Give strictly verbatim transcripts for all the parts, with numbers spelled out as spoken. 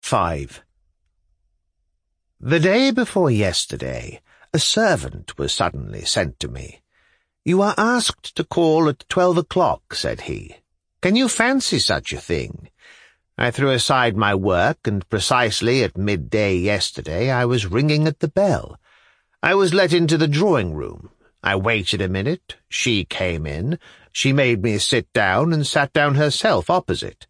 five. The day before yesterday, a servant was suddenly sent to me. "You are asked to call at twelve o'clock," said he. "Can you fancy such a thing?" I threw aside my work, and precisely at midday yesterday I was ringing at the bell. I was let into the drawing-room. I waited a minute. She came in. She made me sit down, and sat down herself opposite.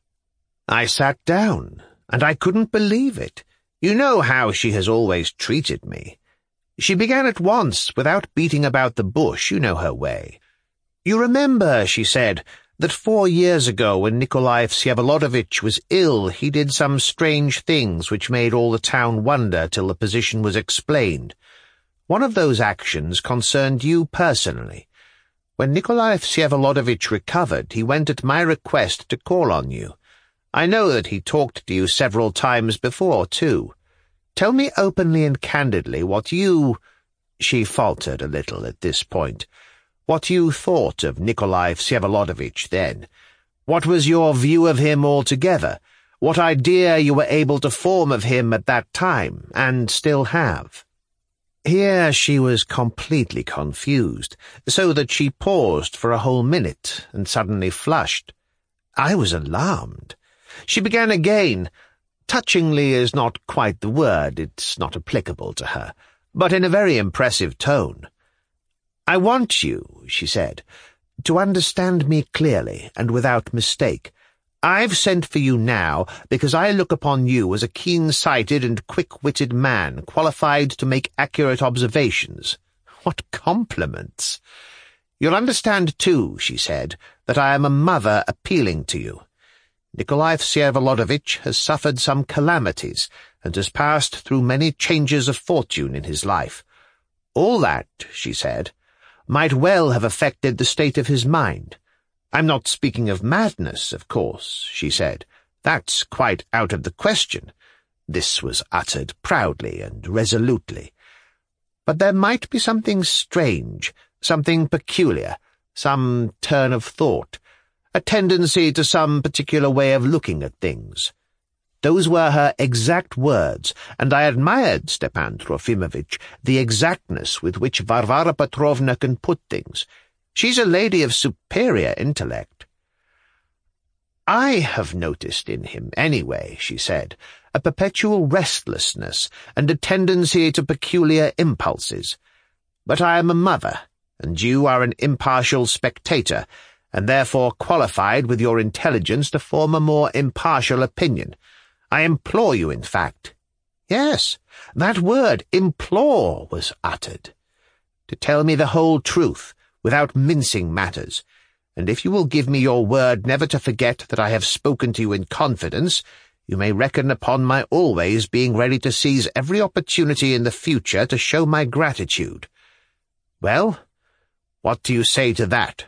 I sat down, and I couldn't believe it. You know how she has always treated me. She began at once, without beating about the bush, you know her way. "You remember," she said, "that four years ago when Nikolai Vsevolodovitch was ill he did some strange things which made all the town wonder till the position was explained. One of those actions concerned you personally. When Nikolai Vsevolodovitch recovered, he went at my request to call on you. I know that he talked to you several times before, too. Tell me openly and candidly what you—" She faltered a little at this point. "What you thought of Nikolai Vsevolodovitch then. What was your view of him altogether? What idea you were able to form of him at that time, and still have?" Here she was completely confused, so that she paused for a whole minute, and suddenly flushed. I was alarmed. She began again. Touchingly is not quite the word, it's not applicable to her, but in a very impressive tone. "I want you," she said, "to understand me clearly and without mistake. I've sent for you now because I look upon you as a keen-sighted and quick-witted man, qualified to make accurate observations. What compliments! You'll understand, too," she said, "that I am a mother appealing to you. Nikolai Vsevolodovitch has suffered some calamities, and has passed through many changes of fortune in his life. All that," she said, "might well have affected the state of his mind. I'm not speaking of madness, of course," she said. "That's quite out of the question." This was uttered proudly and resolutely. "But there might be something strange, something peculiar, some turn of thought, a tendency to some particular way of looking at things." Those were her exact words, and I admired, Stepan Trofimovitch, the exactness with which Varvara Petrovna can put things. She's a lady of superior intellect. "I have noticed in him, anyway," she said, "a perpetual restlessness and a tendency to peculiar impulses. But I am a mother, and you are an impartial spectator, and therefore qualified with your intelligence to form a more impartial opinion. I implore you, in fact." Yes, that word, implore, was uttered. "To tell me the whole truth, without mincing matters, and if you will give me your word never to forget that I have spoken to you in confidence, you may reckon upon my always being ready to seize every opportunity in the future to show my gratitude. Well, what do you say to that?"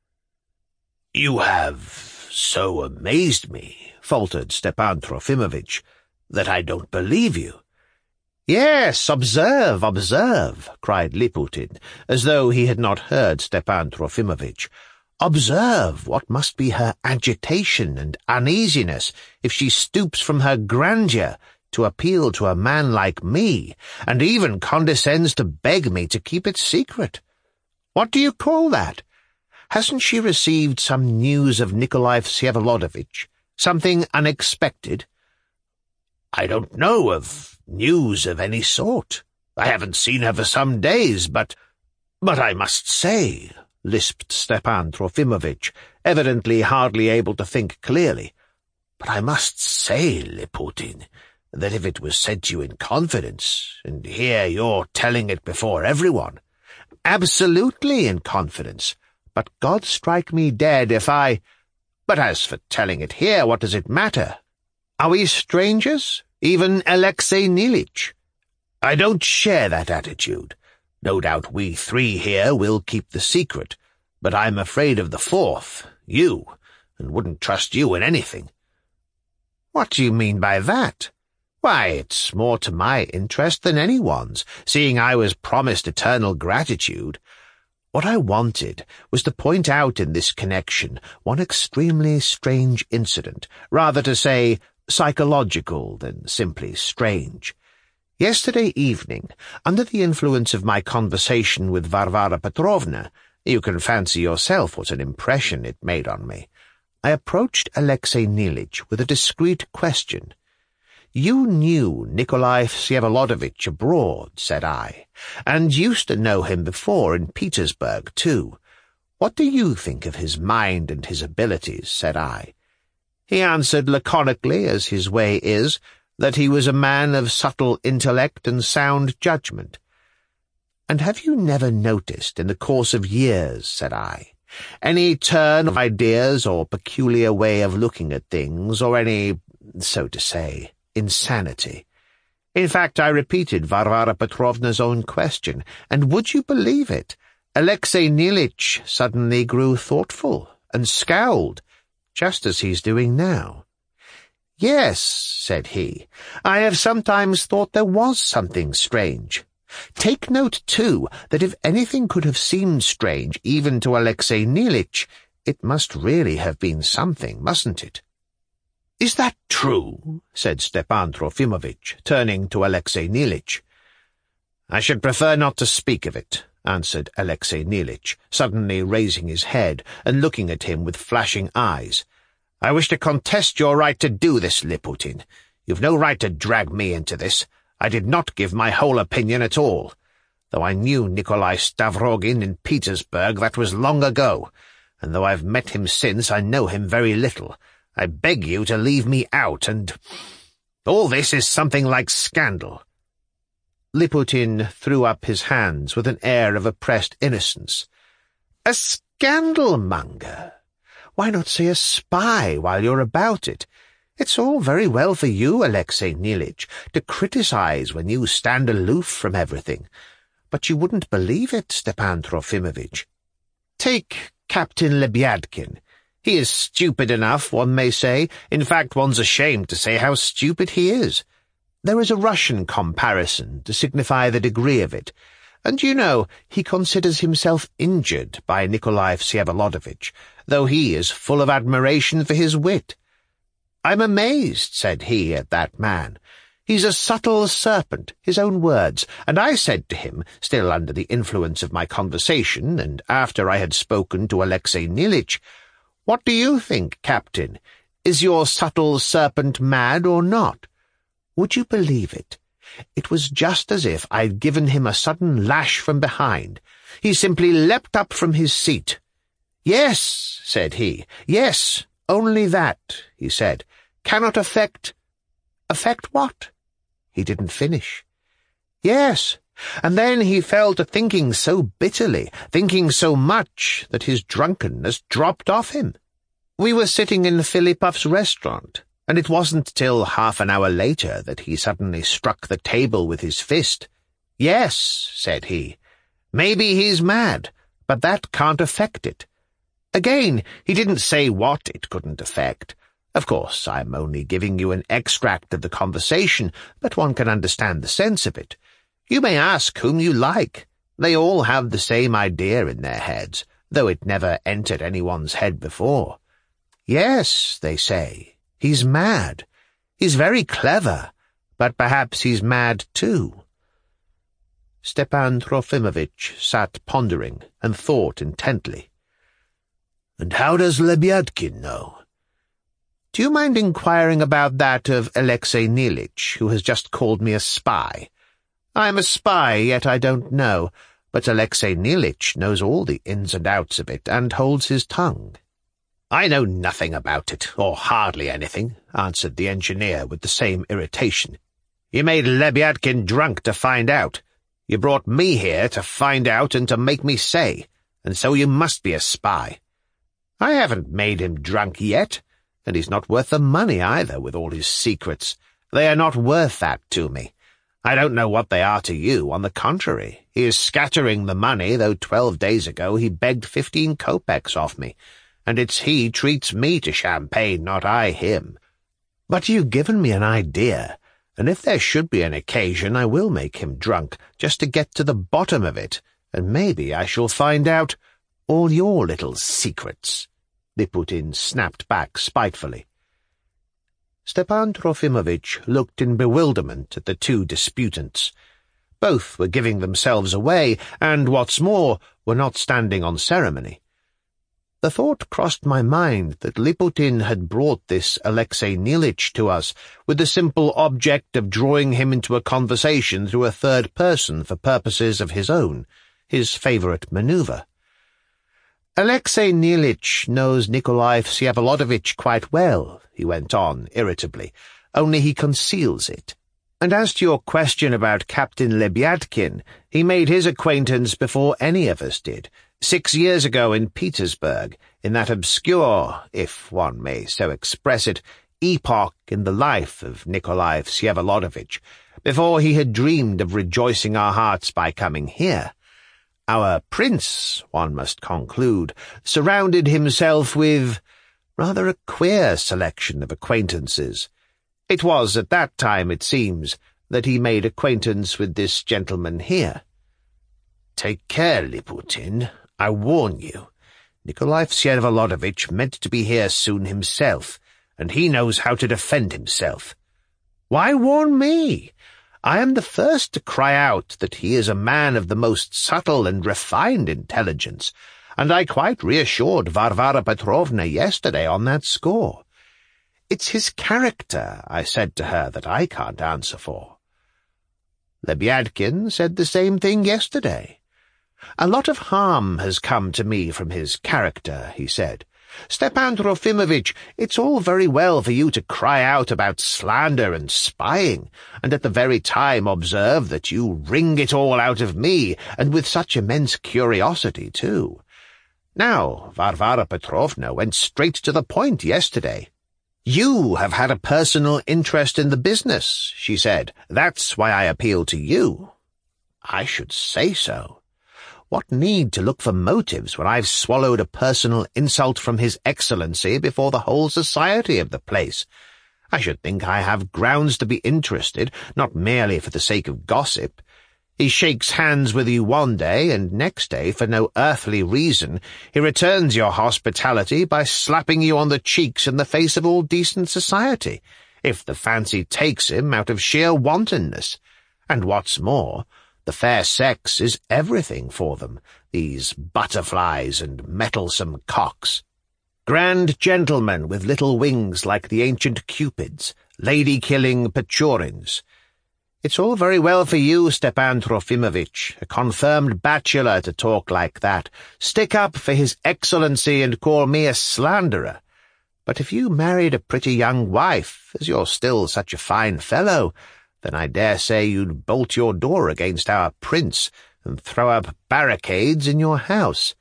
"You have so amazed me," faltered Stepan Trofimovitch, "that I don't believe you." "Yes, observe, observe," cried Liputin, as though he had not heard Stepan Trofimovitch. "Observe what must be her agitation and uneasiness if she stoops from her grandeur to appeal to a man like me, and even condescends to beg me to keep it secret. What do you call that? Hasn't she received some news of Nikolai Vsevolodovitch, something unexpected?" "I don't know of news of any sort. I haven't seen her for some days, but— but I must say," lisped Stepan Trofimovitch, evidently hardly able to think clearly, "but I must say, Liputin, that if it was said to you in confidence, and here you're telling it before everyone—" "Absolutely in confidence, but God strike me dead if I— But as for telling it here, what does it matter? Are we strangers, even Alexei Nilitch?" "I don't share that attitude. No doubt we three here will keep the secret, but I'm afraid of the fourth, you, and wouldn't trust you in anything." "What do you mean by that?" "Why, it's more to my interest than anyone's, seeing I was promised eternal gratitude. What I wanted was to point out in this connection one extremely strange incident, rather to say, psychological than simply strange. Yesterday evening, under the influence of my conversation with Varvara Petrovna, you can fancy yourself what an impression it made on me, I approached Alexei Nilitch with a discreet question. "You knew Nikolai Vsevolodovitch abroad," said I, "and used to know him before in Petersburg, too. What do you think of his mind and his abilities?" said I. He answered laconically, as his way is, that he was a man of subtle intellect and sound judgment. "And have you never noticed in the course of years," said I, "any turn of ideas or peculiar way of looking at things, or any, so to say, insanity?" In fact, I repeated Varvara Petrovna's own question, and would you believe it, Alexei Nilitch suddenly grew thoughtful and scowled, just as he's doing now. "Yes," said he, "I have sometimes thought there was something strange. Take note, too, that if anything could have seemed strange even to Alexei Nilitch, it must really have been something, mustn't it?" "Is that true?" said Stepan Trofimovitch, turning to Alexei Nilitch. "I should prefer not to speak of it," answered Alexei Nilitch, suddenly raising his head and looking at him with flashing eyes. "I wish to contest your right to do this, Liputin. You've no right to drag me into this. I did not give my whole opinion at all. Though I knew Nikolai Stavrogin in Petersburg, that was long ago, and though I've met him since, I know him very little. I beg you to leave me out, and... all this is something like scandal." Liputin threw up his hands with an air of oppressed innocence. "A scandal-monger? Why not say a spy while you're about it? It's all very well for you, Alexei Nilitch, to criticize when you stand aloof from everything. But you wouldn't believe it, Stepan Trofimovitch. Take Captain Lebyadkin. He is stupid enough, one may say. In fact, one's ashamed to say how stupid he is. There is a Russian comparison to signify the degree of it, and you know he considers himself injured by Nikolai Vsevolodovitch, though he is full of admiration for his wit. 'I'm amazed,' said he, at that man. He's a subtle serpent, his own words, and I said to him, still under the influence of my conversation, and after I had spoken to Alexei Nilitch, 'What do you think, Captain? Is your subtle serpent mad or not?' Would you believe it? It was just as if I'd given him a sudden lash from behind. He simply leapt up from his seat. 'Yes,' said he, 'yes, only that,' he said, 'cannot affect—' 'Affect what?' He didn't finish. 'Yes, and then he fell to thinking so bitterly, thinking so much, that his drunkenness dropped off him. We were sitting in Filipov's restaurant, and it wasn't till half an hour later that he suddenly struck the table with his fist. 'Yes,' said he, 'maybe he's mad, but that can't affect it.' Again, he didn't say what it couldn't affect. Of course, I'm only giving you an extract of the conversation, but one can understand the sense of it. You may ask whom you like. They all have the same idea in their heads, though it never entered anyone's head before. 'Yes,' they say, 'he's mad. He's very clever, but perhaps he's mad too.'" Stepan Trofimovitch sat pondering and thought intently. "And how does Lebyadkin know?" "Do you mind inquiring about that of Alexei Nilitch, who has just called me a spy? I'm a spy, yet I don't know, but Alexei Nilitch knows all the ins and outs of it, and holds his tongue." "I know nothing about it, or hardly anything," answered the engineer with the same irritation. "You made Lebyadkin drunk to find out. You brought me here to find out and to make me say, and so you must be a spy. I haven't made him drunk yet, and he's not worth the money either, with all his secrets. They are not worth that to me. I don't know what they are to you. On the contrary, he is scattering the money, though twelve days ago he begged fifteen kopecks off me, and it's he treats me to champagne, not I him. But you've given me an idea, and if there should be an occasion I will make him drunk, just to get to the bottom of it, and maybe I shall find out all your little secrets," Liputin snapped back spitefully. Stepan Trofimovitch looked in bewilderment at the two disputants. Both were giving themselves away, and, what's more, were not standing on ceremony. The thought crossed my mind that Liputin had brought this Alexei Nilitch to us with the simple object of drawing him into a conversation through a third person for purposes of his own, his favourite manoeuvre. "Alexei Nilitch knows Nikolai Vsevolodovitch quite well," he went on irritably, "only he conceals it. And as to your question about Captain Lebyadkin, he made his acquaintance before any of us did, six years ago in Petersburg, in that obscure, if one may so express it, epoch in the life of Nikolai Vsevolodovitch, before he had dreamed of rejoicing our hearts by coming here. Our prince, one must conclude, surrounded himself with rather a queer selection of acquaintances. It was at that time, it seems, that he made acquaintance with this gentleman here. Take care, Liputin, I warn you. Nikolai Vsevolodovitch meant to be here soon himself, and he knows how to defend himself. Why warn me? I am the first to cry out that he is a man of the most subtle and refined intelligence, and I quite reassured Varvara Petrovna yesterday on that score. It's his character, I said to her, that I can't answer for. Lebyadkin said the same thing yesterday. A lot of harm has come to me from his character, he said. Stepan Trofimovitch, it's all very well for you to cry out about slander and spying, and at the very time observe that you wring it all out of me, and with such immense curiosity, too. Now, Varvara Petrovna went straight to the point yesterday. You have had a personal interest in the business, she said. That's why I appeal to you. I should say so. What need to look for motives when I've swallowed a personal insult from His Excellency before the whole society of the place? I should think I have grounds to be interested, not merely for the sake of gossip. He shakes hands with you one day, and next day, for no earthly reason, he returns your hospitality by slapping you on the cheeks in the face of all decent society, if the fancy takes him out of sheer wantonness. And what's more, the fair sex is everything for them, these butterflies and mettlesome cocks. Grand gentlemen with little wings like the ancient Cupids, lady-killing Pechorins. It's all very well for you, Stepan Trofimovitch, a confirmed bachelor, to talk like that, stick up for His Excellency and call me a slanderer. But if you married a pretty young wife, as you're still such a fine fellow, then I dare say you'd bolt your door against our prince and throw up barricades in your house.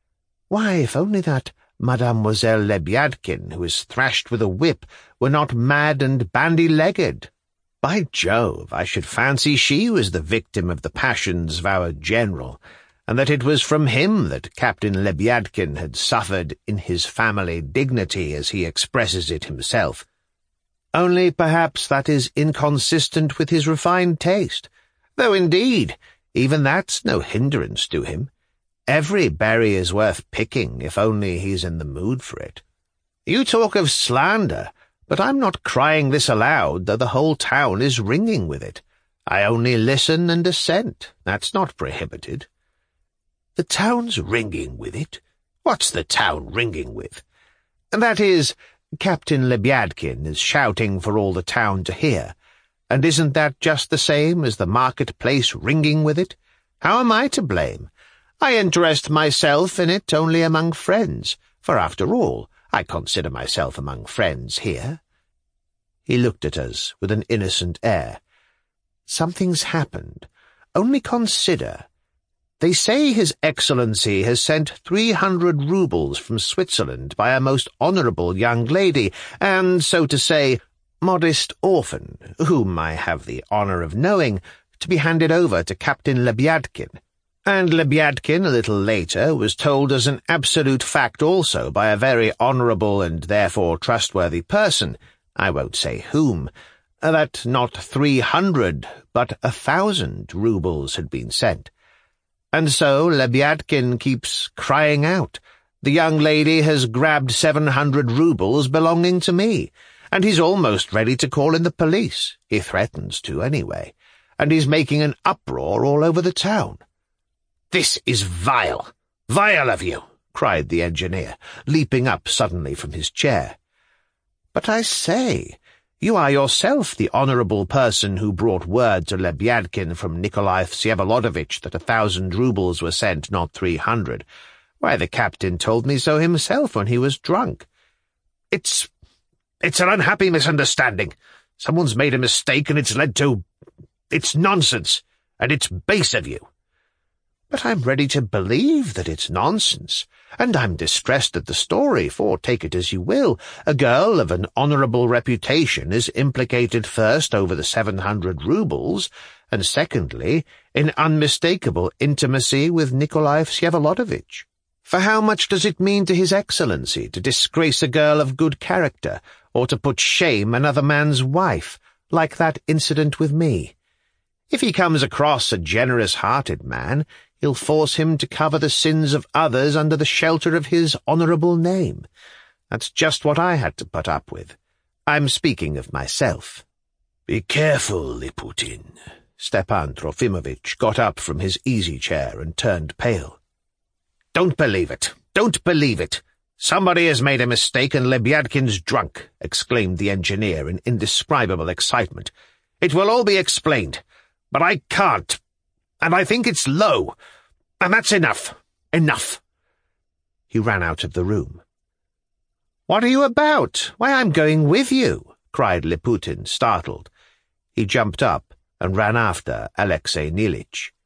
Why, if only that Mademoiselle Lebyadkin, who is thrashed with a whip, were not mad and bandy-legged. By Jove, I should fancy she was the victim of the passions of our general, and that it was from him that Captain Lebyadkin had suffered in his family dignity, as he expresses it himself. Only perhaps that is inconsistent with his refined taste, though indeed even that's no hindrance to him. Every berry is worth picking if only he's in the mood for it. You talk of slander, but I'm not crying this aloud, though the whole town is ringing with it. I only listen and assent. That's not prohibited. The town's ringing with it? What's the town ringing with? That is, Captain Lebyadkin is shouting for all the town to hear, and isn't that just the same as the market-place ringing with it? How am I to blame? I interest myself in it only among friends, for after all, I consider myself among friends here. He looked at us with an innocent air. Something's happened. Only consider. They say His Excellency has sent three hundred roubles from Switzerland by a most honourable young lady, and, so to say, modest orphan, whom I have the honour of knowing, to be handed over to Captain Lebyadkin. And Lebyadkin, a little later, was told as an absolute fact also by a very honourable and therefore trustworthy person, I won't say whom, that not three hundred, but a thousand roubles had been sent. And so Lebyadkin keeps crying out, "The young lady has grabbed seven hundred roubles belonging to me," and he's almost ready to call in the police. He threatens to, anyway, and he's making an uproar all over the town." "This is vile, vile of you," cried the engineer, leaping up suddenly from his chair. "But I say, you are yourself the honourable person who brought word to Lebyadkin from Nikolai Vsevolodovitch that a thousand roubles were sent, not three hundred. Why, the captain told me so himself when he was drunk." It's... it's an unhappy misunderstanding. Someone's made a mistake and it's led to... It's nonsense, and it's base of you." "But I'm ready to believe that it's nonsense, and I'm distressed at the story, for, take it as you will, a girl of an honourable reputation is implicated first over the seven hundred roubles, and secondly, in unmistakable intimacy with Nikolai Vsevolodovitch. For how much does it mean to His Excellency to disgrace a girl of good character, or to put shame another man's wife, like that incident with me? If he comes across a generous-hearted man, he'll force him to cover the sins of others under the shelter of his honourable name. That's just what I had to put up with. I'm speaking of myself." "Be careful, Liputin." Stepan Trofimovitch got up from his easy-chair and turned pale. "Don't believe it! Don't believe it! Somebody has made a mistake and Lebyadkin's drunk," exclaimed the engineer in indescribable excitement. "It will all be explained, but I can't, and I think it's low, and that's enough, enough." He ran out of the room. "What are you about? Why, I'm going with you," cried Liputin, startled. He jumped up and ran after Alexei Nilitch.